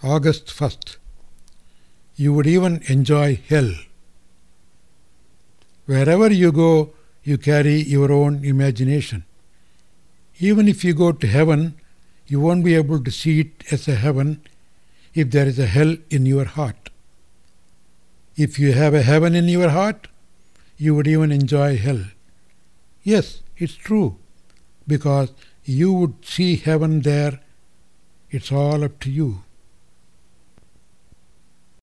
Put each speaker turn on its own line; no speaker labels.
August 1st. You would even enjoy hell. Wherever you go, you carry your own imagination. Even if you go to heaven, you won't be able to see it as a heaven if there is a hell in your heart. If you have a heaven in your heart, you would even enjoy hell. Yes, it's true, because you would see heaven there. It's all up to you.